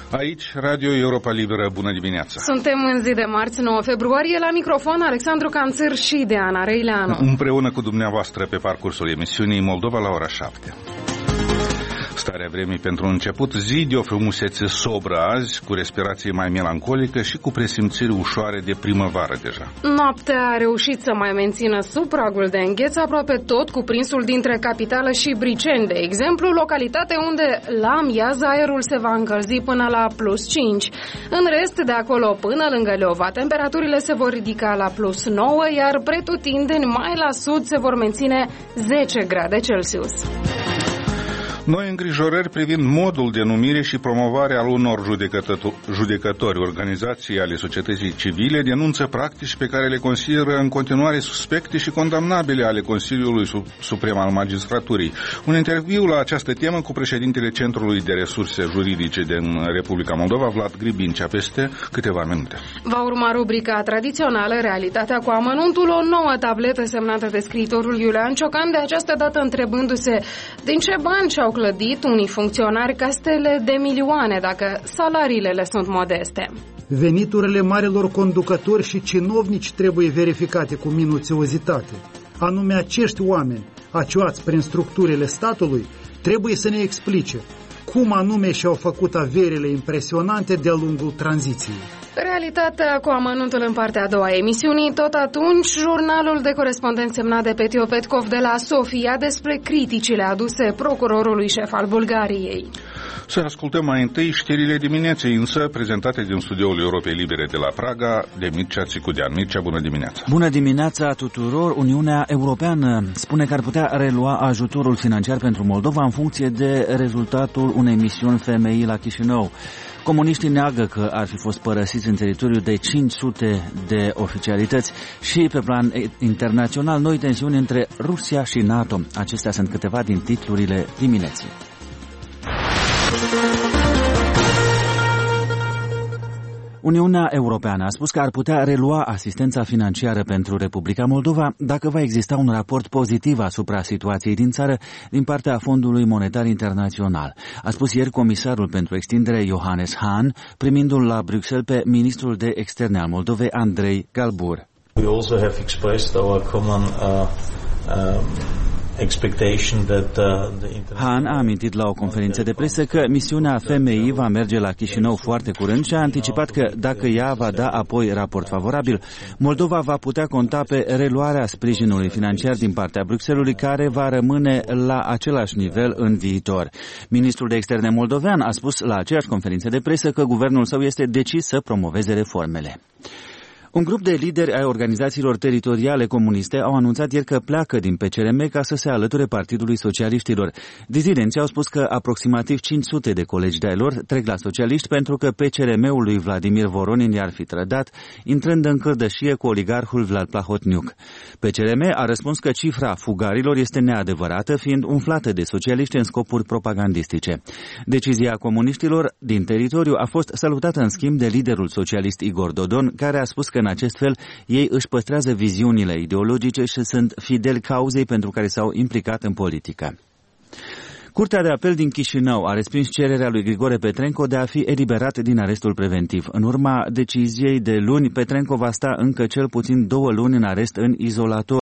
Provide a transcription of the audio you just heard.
Aici, Radio Europa Liberă, bună dimineața! Suntem în zi de marți, 9 februarie, la microfon Alexandru Canțăr și Deana Reileanu. Împreună cu dumneavoastră pe parcursul emisiunii Moldova la ora 7. Starea vremii pentru început, zi de o frumusețe sobră azi, cu respirație mai melancolică și cu presimțiri ușoare de primăvară deja. Noaptea a reușit să mai mențină sub pragul de îngheț aproape tot cuprinsul dintre capitală și Briceni, de exemplu, localitate unde la amiază aerul se va încălzi până la +5. În rest, de acolo până lângă Leova, temperaturile se vor ridica la +9, iar pretutindeni mai la sud se vor menține 10 grade Celsius. Noi îngrijorări privind modul de numire și promovare al unor judecători. Organizații ale societății civile denunță practici pe care le consideră în continuare suspecte și condamnabile ale Consiliului Suprem al Magistraturii. Un interviu la această temă cu președintele Centrului de Resurse Juridice din Republica Moldova, Vlad Gribincea, peste câteva minute. Va urma rubrica tradițională, Realitatea cu amănuntul, o nouă tabletă semnată de scriitorul Iulian Ciocan, de această dată întrebându-se din ce bani și-au clădit unii funcționari castele de milioane dacă salariile le sunt modeste. Veniturile marilor conducători și cinovnici trebuie verificate cu minuțiozitate. Anume, acești oameni, acioați prin structurile statului, trebuie să ne explice cum anume și-au făcut averile impresionante de-a lungul tranziției. Realitatea cu amănuntul în partea a doua a emisiunii. Tot atunci, jurnalul de corespondent semnat de Petio Petkov de la Sofia despre criticile aduse procurorului șef al Bulgariei. Să ascultăm mai întâi știrile dimineții, însă prezentate din studioul Europei Libere de la Praga de Mircea Țicudean. Mircea, bună dimineața! Bună dimineața tuturor! Uniunea Europeană spune că ar putea relua ajutorul financiar pentru Moldova în funcție de rezultatul unei misiuni FMI la Chișinău. Comuniștii neagă că ar fi fost părăsiți în teritoriu de 500 de oficialități și pe plan internațional noi tensiuni între Rusia și NATO. Acestea sunt câteva din titlurile dimineții. Uniunea Europeană a spus că ar putea relua asistența financiară pentru Republica Moldova dacă va exista un raport pozitiv asupra situației din țară din partea Fondului Monetar Internațional. A spus ieri comisarul pentru extindere Johannes Hahn, primindu-l la Bruxelles pe ministrul de externe al Moldovei Andrei Galbur. We also have expressed our common Han a amintit la o conferință de presă că misiunea FMI va merge la Chișinău foarte curând și a anticipat că dacă ea va da apoi raport favorabil, Moldova va putea conta pe reluarea sprijinului financiar din partea Bruxellesului, care va rămâne la același nivel în viitor. Ministrul de externe moldovean a spus la aceeași conferință de presă că guvernul său este decis să promoveze reformele. Un grup de lideri ai organizațiilor teritoriale comuniste au anunțat ieri că pleacă din PCRM ca să se alăture Partidului Socialiștilor. Dizidenții au spus că aproximativ 500 de colegi de-ai lor trec la socialiști pentru că PCRM-ul lui Vladimir Voronin i-ar fi trădat, intrând în cărdășie cu oligarhul Vlad Plahotniuc. PCRM a răspuns că cifra fugarilor este neadevărată, fiind umflată de socialiști în scopuri propagandistice. Decizia comuniștilor din teritoriu a fost salutată în schimb de liderul socialist Igor Dodon, care a spus că în acest fel ei își păstrează viziunile ideologice și sunt fideli cauzei pentru care s-au implicat în politică. Curtea de apel din Chișinău a respins cererea lui Grigore Petrenco de a fi eliberat din arestul preventiv. În urma deciziei de luni, Petrenco va sta încă cel puțin 2 luni în arest în izolator.